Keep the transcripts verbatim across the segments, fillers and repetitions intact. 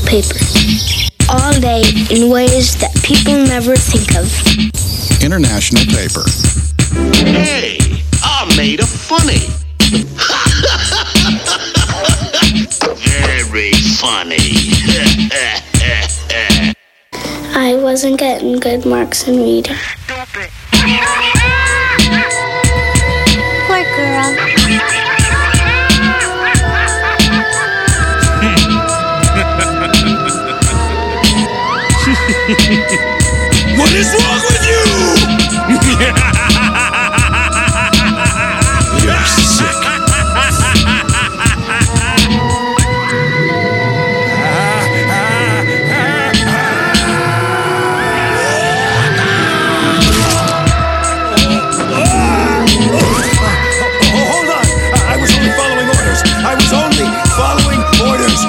paper. All day in ways that people never think of. International Paper. Hey, I made a funny. Very funny. I wasn't getting good marks in reading. Poor girl. What is wrong with you? You're sick. Hold on. I was only following orders. I was only following orders.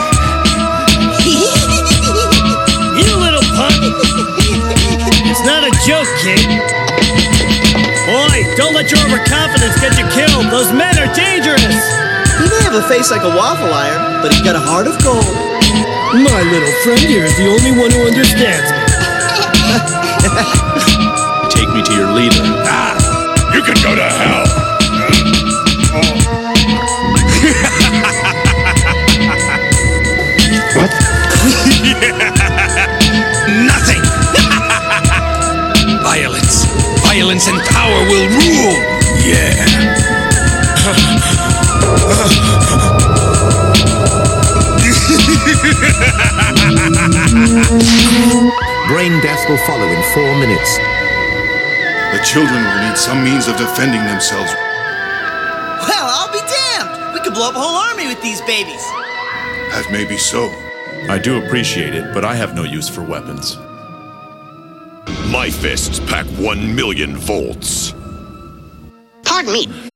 You little punk. It's not a joke, kid. Boy, don't let your overconfidence get you killed. Those men are dangerous. He may have a face like a waffle iron, but he's got a heart of gold. My little friend here is the only one who understands me. Take me to your leader. Ah, you can go to hell. What? Nothing. Violence. Violence and power will rule. Yeah. Brain death will follow in four minutes. The children will need some means of defending themselves. Well, I'll be damned. We could blow up a whole army with these babies. That may be so. I do appreciate it, but I have no use for weapons. My fists pack one million volts. Pardon me.